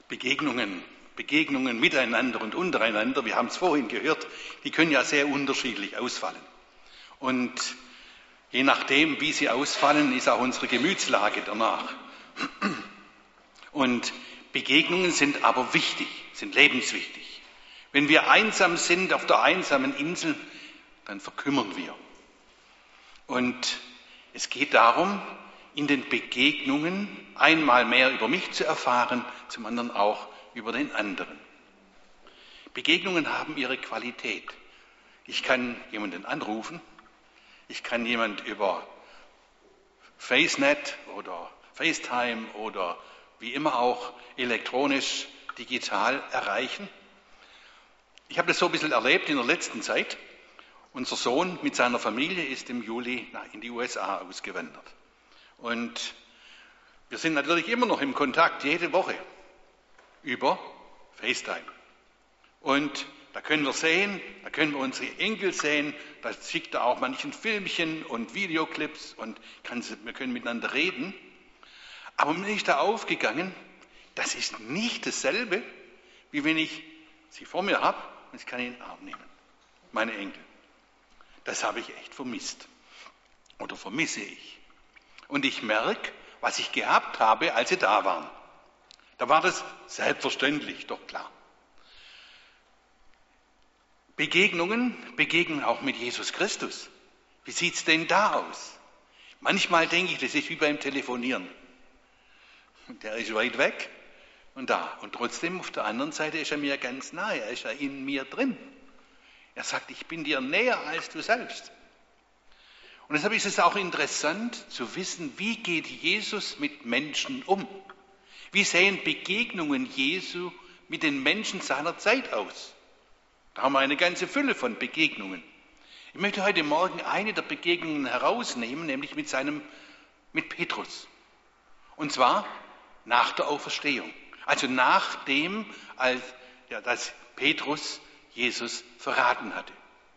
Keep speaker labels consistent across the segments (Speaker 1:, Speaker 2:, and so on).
Speaker 1: Begegnungen miteinander und untereinander, wir haben es vorhin gehört, die können ja sehr unterschiedlich ausfallen. Und je nachdem, wie sie ausfallen, ist auch unsere Gemütslage danach. Und Begegnungen sind aber wichtig, sind lebenswichtig. Wenn wir einsam sind auf der einsamen Insel, dann verkümmern wir. Und es geht darum, in den Begegnungen einmal mehr über mich zu erfahren, zum anderen auch über den anderen. Begegnungen haben ihre Qualität. Ich kann jemanden anrufen, ich kann jemanden über FaceNet oder FaceTime oder wie immer auch elektronisch, digital erreichen. Ich habe das so ein bisschen erlebt in der letzten Zeit. Unser Sohn mit seiner Familie ist im Juli in die USA ausgewandert. Und wir sind natürlich immer noch im Kontakt, jede Woche, über FaceTime. Und da können wir sehen, da können wir unsere Enkel sehen, da schickt er auch manchen Filmchen und Videoclips und wir können miteinander reden. Aber mir ist da aufgegangen, das ist nicht dasselbe, wie wenn ich sie vor mir habe und ich kann ihn in den Arm nehmen, meine Enkel. Das habe ich echt vermisst oder vermisse ich. Und ich merke, was ich gehabt habe, als sie da waren. Da war das selbstverständlich, doch klar. Begegnen auch mit Jesus Christus. Wie sieht es denn da aus? Manchmal denke ich, das ist wie beim Telefonieren. Der ist weit weg und da. Und trotzdem auf der anderen Seite ist er mir ganz nahe, er ist ja in mir drin. Er sagt, ich bin dir näher als du selbst. Und deshalb ist es auch interessant zu wissen, wie geht Jesus mit Menschen um? Wie sehen Begegnungen Jesu mit den Menschen seiner Zeit aus? Da haben wir eine ganze Fülle von Begegnungen. Ich möchte heute Morgen eine der Begegnungen herausnehmen, nämlich mit Petrus. Und zwar nach der Auferstehung. Also nachdem, dass Petrus Jesus verraten hatte.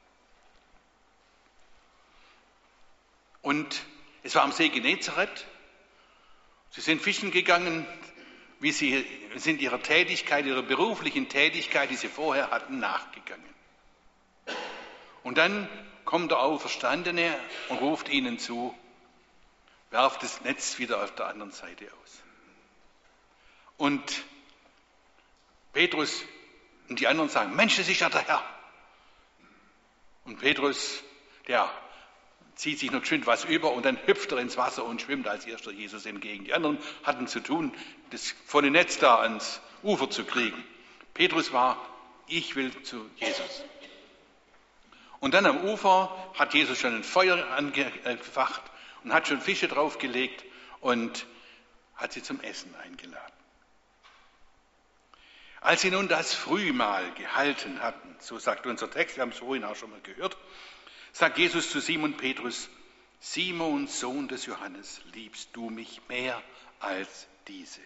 Speaker 1: Und es war am See Genezareth. Sie sind fischen gegangen, sind ihrer Tätigkeit, ihrer beruflichen Tätigkeit, die sie vorher hatten, nachgegangen. Und dann kommt der Auferstandene und ruft ihnen zu, werft das Netz wieder auf der anderen Seite aus. Und Petrus und die anderen sagen, Mensch, das ist ja der Herr. Und Petrus, der zieht sich noch geschwind was über und dann hüpft er ins Wasser und schwimmt als erster Jesus entgegen. Die anderen hatten zu tun, das volle Netz da ans Ufer zu kriegen. Petrus war, ich will zu Jesus. Und dann am Ufer hat Jesus schon ein Feuer angefacht und hat schon Fische draufgelegt und hat sie zum Essen eingeladen. Als sie nun das Frühmahl gehalten hatten, so sagt unser Text, wir haben es vorhin auch schon mal gehört, sagt Jesus zu Simon Petrus, Simon, Sohn des Johannes, liebst du mich mehr als diese?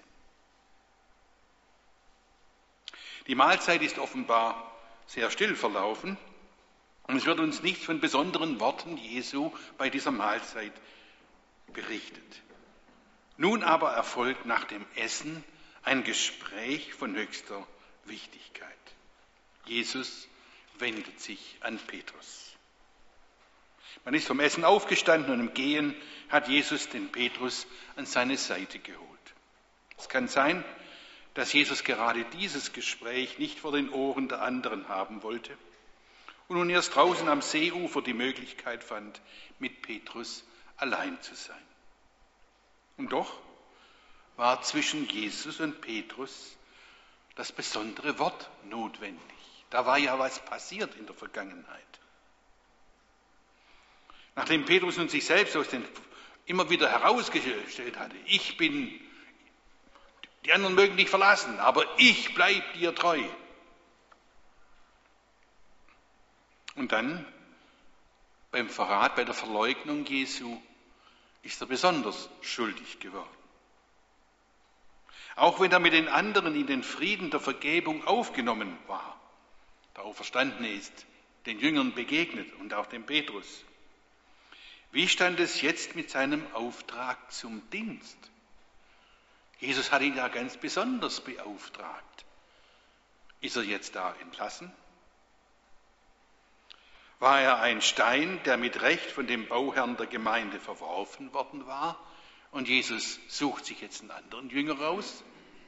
Speaker 1: Die Mahlzeit ist offenbar sehr still verlaufen und es wird uns nichts von besonderen Worten Jesu bei dieser Mahlzeit berichtet. Nun aber erfolgt nach dem Essen ein Gespräch von höchster Wichtigkeit. Jesus wendet sich an Petrus. Man ist vom Essen aufgestanden und im Gehen hat Jesus den Petrus an seine Seite geholt. Es kann sein, dass Jesus gerade dieses Gespräch nicht vor den Ohren der anderen haben wollte und nun erst draußen am Seeufer die Möglichkeit fand, mit Petrus allein zu sein. Und doch war zwischen Jesus und Petrus das besondere Wort notwendig. Da war ja was passiert in der Vergangenheit. Nachdem Petrus nun sich selbst immer wieder herausgestellt hatte, die anderen mögen dich verlassen, aber ich bleibe dir treu. Und dann beim Verrat, bei der Verleugnung Jesu, ist er besonders schuldig geworden. Auch wenn er mit den anderen in den Frieden der Vergebung aufgenommen war, der Auferstandene ist den Jüngern begegnet und auch dem Petrus. Wie stand es jetzt mit seinem Auftrag zum Dienst? Jesus hat ihn ja ganz besonders beauftragt. Ist er jetzt da entlassen? War er ein Stein, der mit Recht von dem Bauherrn der Gemeinde verworfen worden war? Und Jesus sucht sich jetzt einen anderen Jünger raus?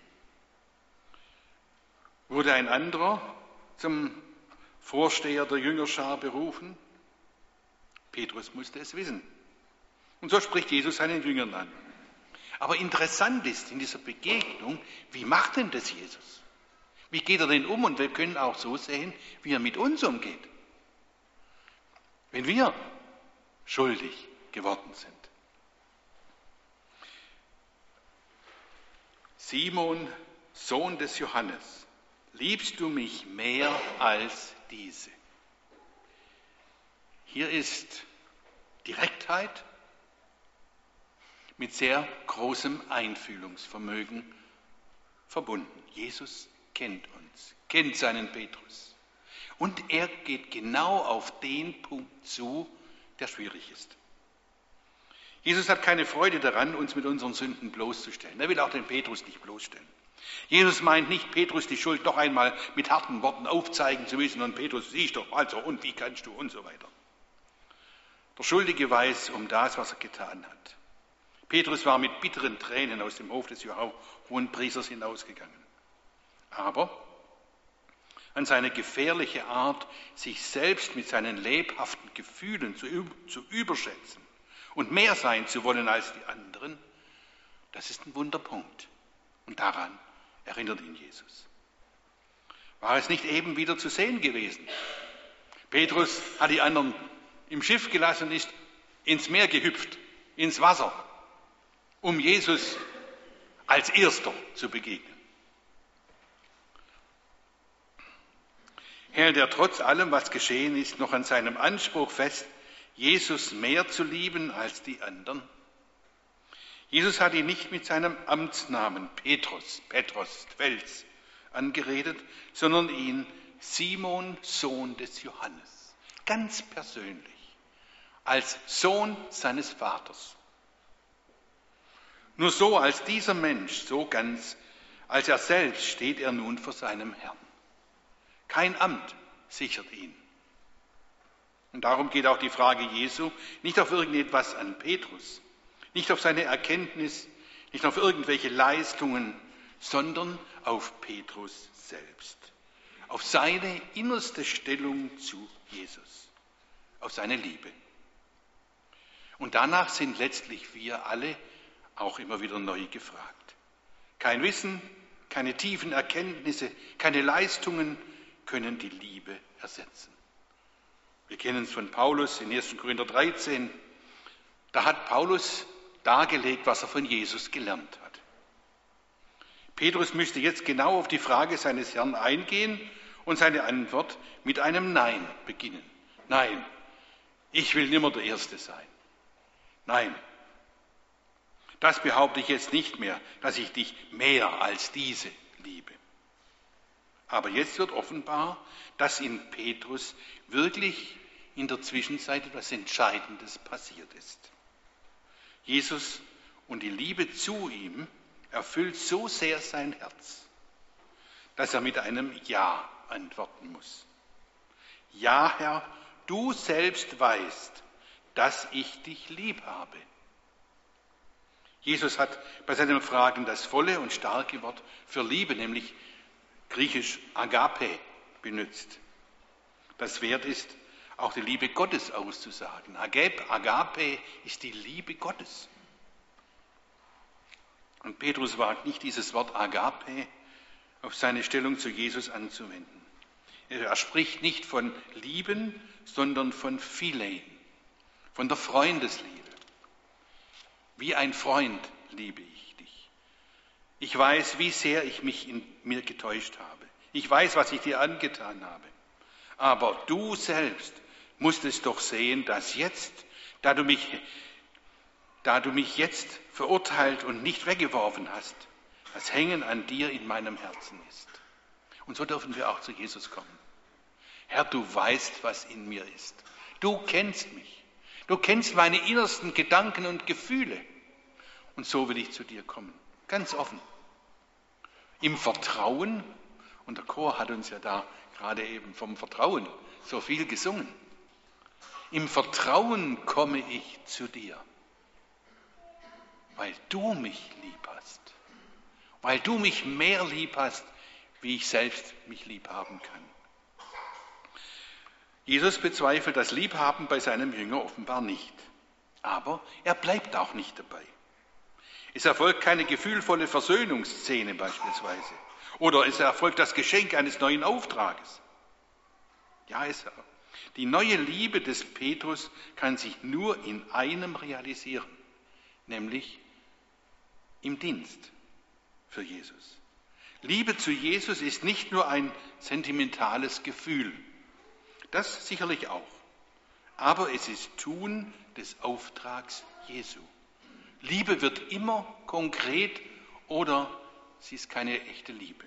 Speaker 1: Wurde ein anderer zum Vorsteher der Jüngerschar berufen? Petrus musste es wissen. Und so spricht Jesus seinen Jüngern an. Aber interessant ist in dieser Begegnung, wie macht denn das Jesus? Wie geht er denn um? Und wir können auch so sehen, wie er mit uns umgeht. Wenn wir schuldig geworden sind. Simon, Sohn des Johannes, liebst du mich mehr als diese? Hier ist Direktheit mit sehr großem Einfühlungsvermögen verbunden. Jesus kennt uns, kennt seinen Petrus. Und er geht genau auf den Punkt zu, der schwierig ist. Jesus hat keine Freude daran, uns mit unseren Sünden bloßzustellen. Er will auch den Petrus nicht bloßstellen. Jesus meint nicht, Petrus die Schuld noch einmal mit harten Worten aufzeigen zu müssen und Petrus, siehst doch, also und wie kannst du und so weiter. Der Schuldige weiß um das, was er getan hat. Petrus war mit bitteren Tränen aus dem Hof des Hohenpriesters hinausgegangen. Aber an seine gefährliche Art, sich selbst mit seinen lebhaften Gefühlen zu überschätzen und mehr sein zu wollen als die anderen, das ist ein Wunderpunkt. Und daran erinnert ihn Jesus. War es nicht eben wieder zu sehen gewesen? Petrus hat die anderen im Schiff gelassen und ist ins Meer gehüpft, ins Wasser, um Jesus als Erster zu begegnen. Hält er trotz allem, was geschehen ist, noch an seinem Anspruch fest, Jesus mehr zu lieben als die anderen? Jesus hat ihn nicht mit seinem Amtsnamen Petros, Fels, angeredet, sondern ihn Simon, Sohn des Johannes, ganz persönlich, als Sohn seines Vaters. Nur so als dieser Mensch, so ganz, als er selbst steht er nun vor seinem Herrn. Kein Amt sichert ihn. Und darum geht auch die Frage Jesu nicht auf irgendetwas an Petrus, nicht auf seine Erkenntnis, nicht auf irgendwelche Leistungen, sondern auf Petrus selbst, auf seine innerste Stellung zu Jesus, auf seine Liebe. Und danach sind letztlich wir alle auch immer wieder neu gefragt. Kein Wissen, keine tiefen Erkenntnisse, keine Leistungen können die Liebe ersetzen. Wir kennen es von Paulus in 1. Korinther 13. Da hat Paulus dargelegt, was er von Jesus gelernt hat. Petrus müsste jetzt genau auf die Frage seines Herrn eingehen und seine Antwort mit einem Nein beginnen. Nein, ich will nimmer der Erste sein. Nein, das behaupte ich jetzt nicht mehr, dass ich dich mehr als diese liebe. Aber jetzt wird offenbar, dass in Petrus wirklich in der Zwischenzeit etwas Entscheidendes passiert ist. Jesus und die Liebe zu ihm erfüllt so sehr sein Herz, dass er mit einem Ja antworten muss. Ja, Herr, du selbst weißt, dass ich dich lieb habe. Jesus hat bei seinen Fragen das volle und starke Wort für Liebe, nämlich griechisch Agape, benutzt. Das wert ist, auch die Liebe Gottes auszusagen. Agape ist die Liebe Gottes. Und Petrus wagt nicht, dieses Wort Agape auf seine Stellung zu Jesus anzuwenden. Er spricht nicht von Lieben, sondern von Philein, von der Freundesliebe. Wie ein Freund liebe ich dich. Ich weiß, wie sehr ich mich in mir getäuscht habe. Ich weiß, was ich dir angetan habe. Aber du selbst musstest doch sehen, dass jetzt, da du mich jetzt verurteilt und nicht weggeworfen hast, das Hängen an dir in meinem Herzen ist. Und so dürfen wir auch zu Jesus kommen. Herr, du weißt, was in mir ist. Du kennst mich. Du kennst meine innersten Gedanken und Gefühle. Und so will ich zu dir kommen. Ganz offen. Im Vertrauen, und der Chor hat uns ja da gerade eben vom Vertrauen so viel gesungen. Im Vertrauen komme ich zu dir, weil du mich lieb hast, weil du mich mehr lieb hast, wie ich selbst mich lieb haben kann. Jesus bezweifelt das Liebhaben bei seinem Jünger offenbar nicht, aber er bleibt auch nicht dabei. Es erfolgt keine gefühlvolle Versöhnungsszene beispielsweise, oder es erfolgt das Geschenk eines neuen Auftrages. Ja, die neue Liebe des Petrus kann sich nur in einem realisieren, nämlich im Dienst für Jesus. Liebe zu Jesus ist nicht nur ein sentimentales Gefühl, das sicherlich auch, aber es ist Tun des Auftrags Jesu. Liebe wird immer konkret oder sie ist keine echte Liebe.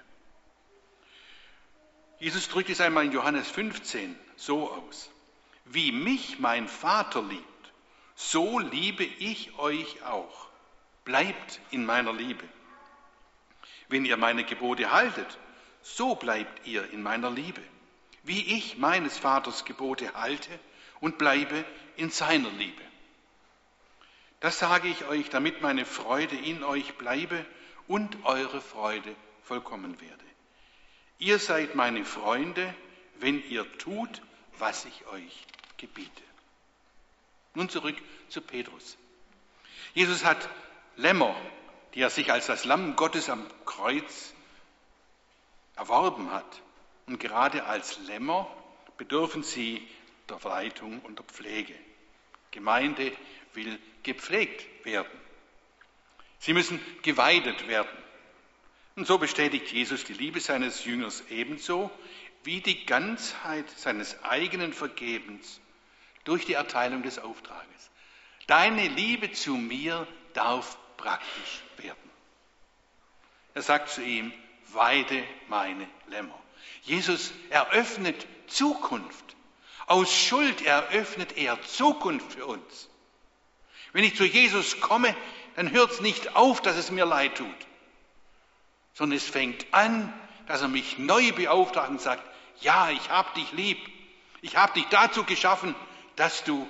Speaker 1: Jesus drückt es einmal in Johannes 15 so aus: Wie mich mein Vater liebt, so liebe ich euch auch. Bleibt in meiner Liebe. Wenn ihr meine Gebote haltet, so bleibt ihr in meiner Liebe, wie ich meines Vaters Gebote halte und bleibe in seiner Liebe. Das sage ich euch, damit meine Freude in euch bleibe und eure Freude vollkommen werde. Ihr seid meine Freunde, wenn ihr tut, was ich euch gebiete. Nun zurück zu Petrus. Jesus hat Lämmer, die er sich als das Lamm Gottes am Kreuz erworben hat. Und gerade als Lämmer bedürfen sie der Leitung und der Pflege. Gemeinde will gepflegt werden. Sie müssen geweidet werden. Und so bestätigt Jesus die Liebe seines Jüngers ebenso wie die Ganzheit seines eigenen Vergebens durch die Erteilung des Auftrages. Deine Liebe zu mir darf praktisch werden. Er sagt zu ihm, weide meine Lämmer. Jesus eröffnet Zukunft. Aus Schuld eröffnet er Zukunft für uns. Wenn ich zu Jesus komme, dann hört es nicht auf, dass es mir leid tut, sondern es fängt an, dass er mich neu beauftragt und sagt, ja, ich habe dich lieb. Ich habe dich dazu geschaffen, dass du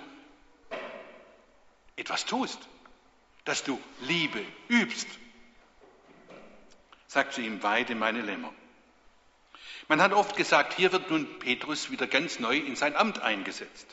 Speaker 1: etwas tust, dass du Liebe übst. Sagt zu ihm, weide meine Lämmer. Man hat oft gesagt, hier wird nun Petrus wieder ganz neu in sein Amt eingesetzt.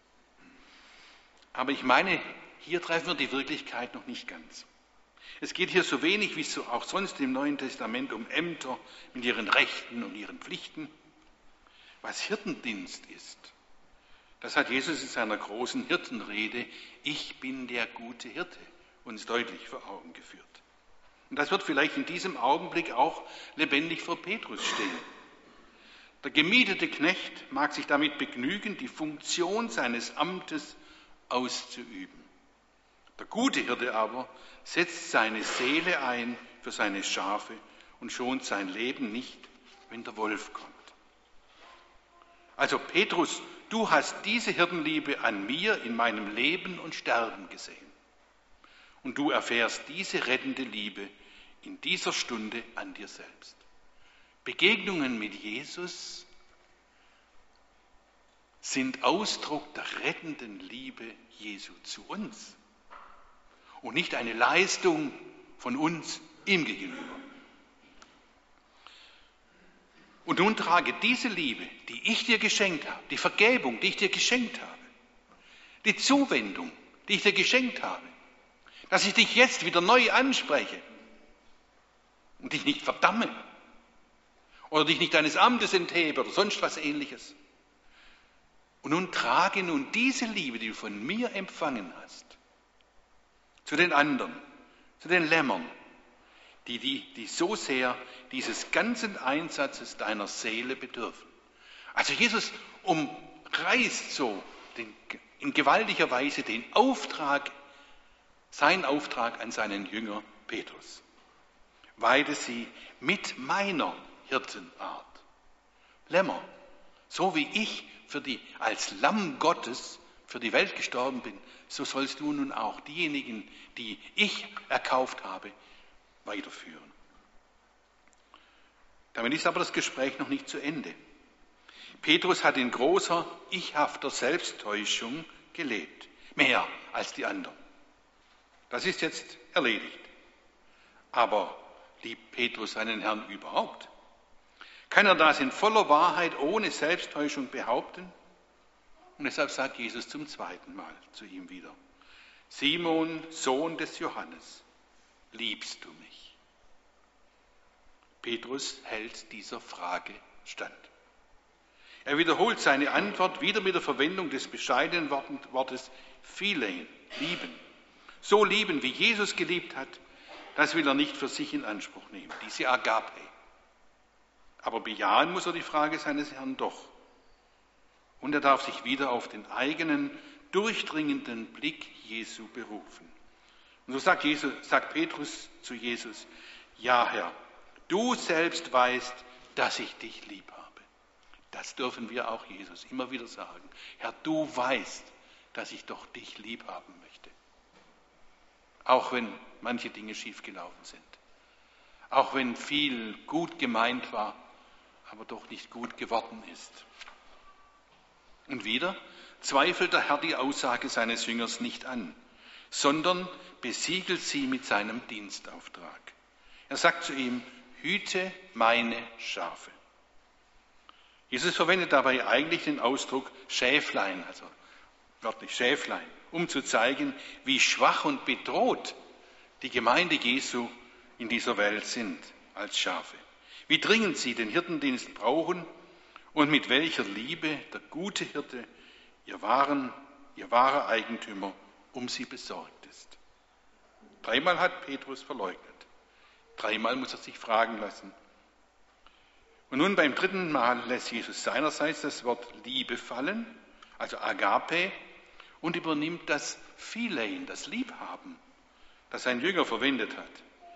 Speaker 1: Aber ich meine, hier treffen wir die Wirklichkeit noch nicht ganz. Es geht hier so wenig wie so auch sonst im Neuen Testament um Ämter mit ihren Rechten und ihren Pflichten. Was Hirtendienst ist, das hat Jesus in seiner großen Hirtenrede, ich bin der gute Hirte, uns deutlich vor Augen geführt. Und das wird vielleicht in diesem Augenblick auch lebendig vor Petrus stehen. Der gemietete Knecht mag sich damit begnügen, die Funktion seines Amtes auszuüben. Der gute Hirte aber setzt seine Seele ein für seine Schafe und schont sein Leben nicht, wenn der Wolf kommt. Also Petrus, du hast diese Hirtenliebe an mir in meinem Leben und Sterben gesehen. Und du erfährst diese rettende Liebe in dieser Stunde an dir selbst. Begegnungen mit Jesus sind Ausdruck der rettenden Liebe Jesu zu uns und nicht eine Leistung von uns ihm gegenüber. Und nun trage diese Liebe, die ich dir geschenkt habe, die Vergebung, die ich dir geschenkt habe, die Zuwendung, die ich dir geschenkt habe, dass ich dich jetzt wieder neu anspreche und dich nicht verdamme oder dich nicht deines Amtes enthebe oder sonst was Ähnliches. Und nun trage nun diese Liebe, die du von mir empfangen hast, zu den anderen, zu den Lämmern, die so sehr dieses ganzen Einsatzes deiner Seele bedürfen. Also Jesus umreißt so in gewaltiger Weise den Auftrag, seinen Auftrag an seinen Jünger Petrus. Weide sie mit meiner Hirtenart. Lämmer, so wie ich als Lamm Gottes für die Welt gestorben bin, so sollst du nun auch diejenigen, die ich erkauft habe, weiterführen. Damit ist aber das Gespräch noch nicht zu Ende. Petrus hat in großer, ichhafter Selbsttäuschung gelebt. Mehr als die anderen. Das ist jetzt erledigt. Aber liebt Petrus seinen Herrn überhaupt? Kann er das in voller Wahrheit ohne Selbsttäuschung behaupten? Und deshalb sagt Jesus zum zweiten Mal zu ihm wieder: Simon, Sohn des Johannes, liebst du mich? Petrus hält dieser Frage stand. Er wiederholt seine Antwort wieder mit der Verwendung des bescheidenen Wortes Philein, lieben. So lieben, wie Jesus geliebt hat, das will er nicht für sich in Anspruch nehmen, diese Agape. Aber bejahen muss er die Frage seines Herrn doch. Und er darf sich wieder auf den eigenen, durchdringenden Blick Jesu berufen. Und so sagt Petrus zu Jesus: Ja, Herr, du selbst weißt, dass ich dich lieb habe. Das dürfen wir auch Jesus immer wieder sagen. Herr, du weißt, dass ich doch dich lieb haben möchte. Auch wenn manche Dinge schiefgelaufen sind. Auch wenn viel gut gemeint war, aber doch nicht gut geworden ist. Und wieder zweifelt der Herr die Aussage seines Jüngers nicht an, sondern besiegelt sie mit seinem Dienstauftrag. Er sagt zu ihm: Hüte meine Schafe. Jesus verwendet dabei eigentlich den Ausdruck Schäflein, also wörtlich Schäflein, um zu zeigen, wie schwach und bedroht die Gemeinde Jesu in dieser Welt sind als Schafe. Wie dringend sie den Hirtendienst brauchen und mit welcher Liebe der gute Hirte, ihr wahrer Eigentümer, um sie besorgt ist. 3-mal hat Petrus verleugnet. 3-mal muss er sich fragen lassen. Und nun beim 3. Mal lässt Jesus seinerseits das Wort Liebe fallen, also Agape, und übernimmt das Philein, das Liebhaben, das sein Jünger verwendet hat.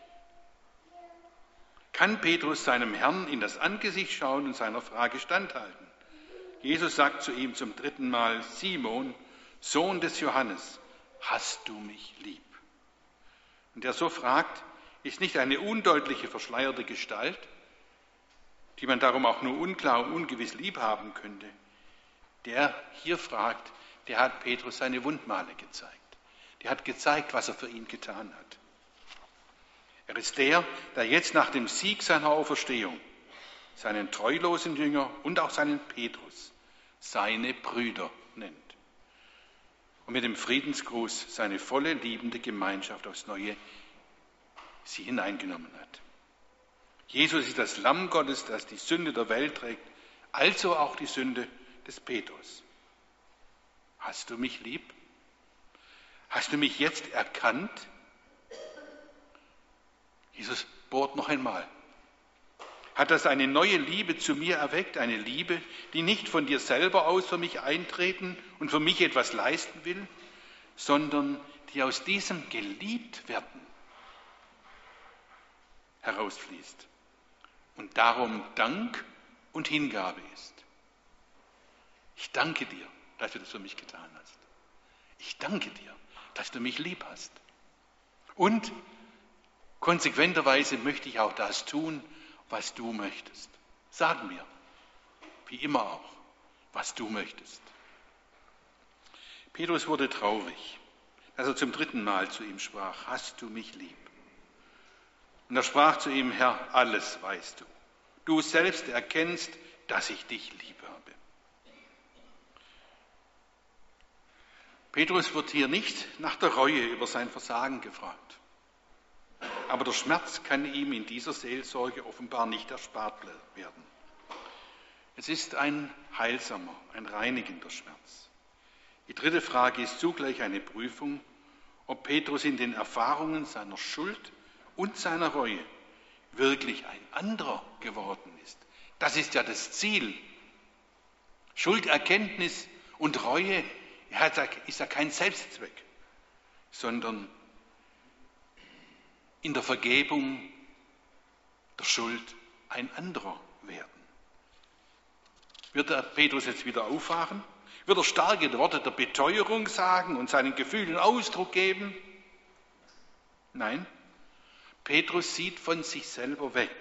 Speaker 1: Kann Petrus seinem Herrn in das Angesicht schauen und seiner Frage standhalten? Jesus sagt zu ihm zum 3. Mal: Simon, Sohn des Johannes, hast du mich lieb? Und der so fragt, ist nicht eine undeutliche, verschleierte Gestalt, die man darum auch nur unklar und ungewiss lieb haben könnte. Der hier fragt, der hat Petrus seine Wundmale gezeigt. Der hat gezeigt, was er für ihn getan hat. Er ist der jetzt nach dem Sieg seiner Auferstehung seinen treulosen Jünger und auch seinen Petrus seine Brüder nennt. Und mit dem Friedensgruß seine volle liebende Gemeinschaft aufs Neue sie hineingenommen hat. Jesus ist das Lamm Gottes, das die Sünde der Welt trägt, also auch die Sünde des Petrus. Hast du mich lieb? Hast du mich jetzt erkannt? Jesus bohrt noch einmal. Hat das eine neue Liebe zu mir erweckt, eine Liebe, die nicht von dir selber aus für mich eintreten und für mich etwas leisten will, sondern die aus diesem Geliebtwerden herausfließt und darum Dank und Hingabe ist. Ich danke dir, dass du das für mich getan hast. Ich danke dir, dass du mich lieb hast. Und konsequenterweise möchte ich auch das tun, was du möchtest. Sag mir, wie immer auch, was du möchtest. Petrus wurde traurig, als er zum 3. Mal zu ihm sprach: Hast du mich lieb? Und er sprach zu ihm: Herr, alles weißt du. Du selbst erkennst, dass ich dich lieb habe. Petrus wird hier nicht nach der Reue über sein Versagen gefragt. Aber der Schmerz kann ihm in dieser Seelsorge offenbar nicht erspart werden. Es ist ein heilsamer, ein reinigender Schmerz. Die 3. Frage ist zugleich eine Prüfung, ob Petrus in den Erfahrungen seiner Schuld und seiner Reue wirklich ein anderer geworden ist. Das ist ja das Ziel. Schulderkenntnis und Reue ist ja kein Selbstzweck, sondern in der Vergebung der Schuld ein anderer werden. Wird der Petrus jetzt wieder aufwachen? Wird er starke Worte der Beteuerung sagen und seinen Gefühlen Ausdruck geben? Nein. Petrus sieht von sich selber weg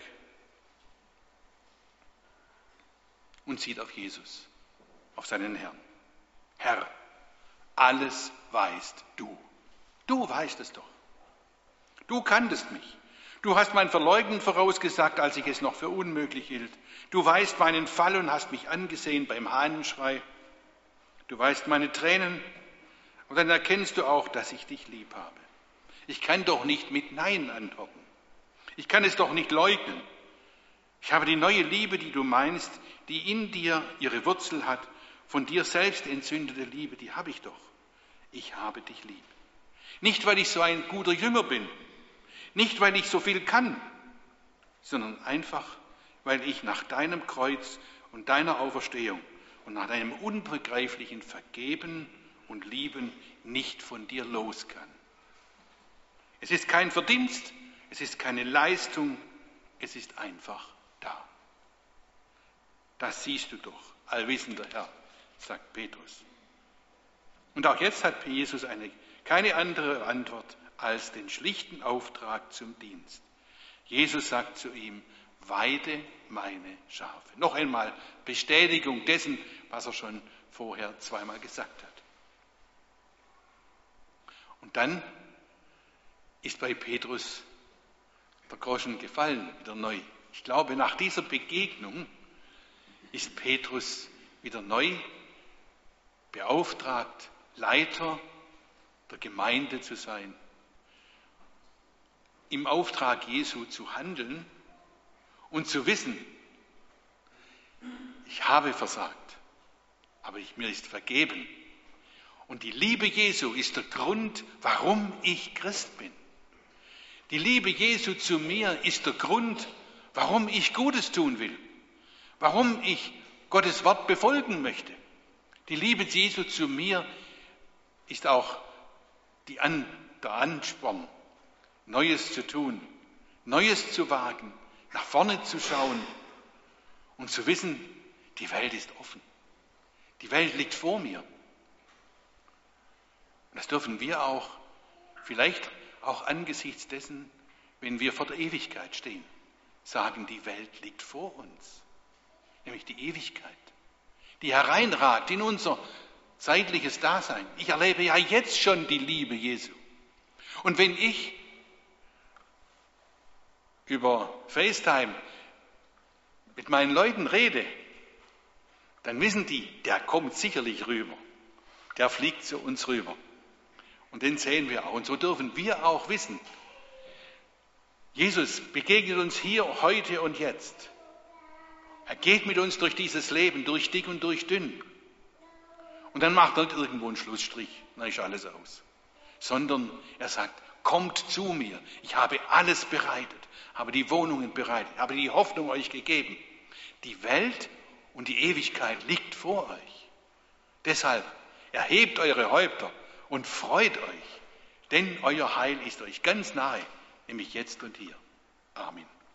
Speaker 1: und sieht auf Jesus, auf seinen Herrn. Herr, alles weißt du. Du weißt es doch. Du kanntest mich. Du hast mein Verleugnen vorausgesagt, als ich es noch für unmöglich hielt. Du weißt meinen Fall und hast mich angesehen beim Hahnenschrei. Du weißt meine Tränen und dann erkennst du auch, dass ich dich lieb habe. Ich kann doch nicht mit Nein antworten. Ich kann es doch nicht leugnen. Ich habe die neue Liebe, die du meinst, die in dir ihre Wurzel hat, von dir selbst entzündete Liebe, die habe ich doch. Ich habe dich lieb. Nicht, weil ich so ein guter Jünger bin, nicht, weil ich so viel kann, sondern einfach, weil ich nach deinem Kreuz und deiner Auferstehung und nach deinem unbegreiflichen Vergeben und Lieben nicht von dir los kann. Es ist kein Verdienst, es ist keine Leistung, es ist einfach da. Das siehst du doch, allwissender Herr, sagt Petrus. Und auch jetzt hat Jesus keine andere Antwort als den schlichten Auftrag zum Dienst. Jesus sagt zu ihm, weide meine Schafe. Noch einmal Bestätigung dessen, was er schon vorher zweimal gesagt hat. Und dann ist bei Petrus der Groschen gefallen, wieder neu. Ich glaube, nach dieser Begegnung ist Petrus wieder neu beauftragt, Leiter der Gemeinde zu sein, im Auftrag Jesu zu handeln und zu wissen, ich habe versagt, aber mir ist vergeben. Und die Liebe Jesu ist der Grund, warum ich Christ bin. Die Liebe Jesu zu mir ist der Grund, warum ich Gutes tun will, warum ich Gottes Wort befolgen möchte. Die Liebe Jesu zu mir ist auch der Ansporn, Neues zu tun, Neues zu wagen, nach vorne zu schauen und zu wissen, die Welt ist offen. Die Welt liegt vor mir. Und das dürfen wir auch, vielleicht auch angesichts dessen, wenn wir vor der Ewigkeit stehen, sagen, die Welt liegt vor uns. Nämlich die Ewigkeit, die hereinragt in unser zeitliches Dasein. Ich erlebe ja jetzt schon die Liebe Jesu. Und wenn ich über FaceTime mit meinen Leuten rede, dann wissen die, der kommt sicherlich rüber. Der fliegt zu uns rüber. Und den sehen wir auch. Und so dürfen wir auch wissen, Jesus begegnet uns hier, heute und jetzt. Er geht mit uns durch dieses Leben, durch dick und durch dünn. Und dann macht er nicht irgendwo einen Schlussstrich, dann ist alles aus. Sondern er sagt, kommt zu mir, ich habe alles bereitet, habe die Wohnungen bereitet, habe die Hoffnung euch gegeben. Die Welt und die Ewigkeit liegt vor euch. Deshalb erhebt eure Häupter und freut euch, denn euer Heil ist euch ganz nahe, nämlich jetzt und hier. Amen.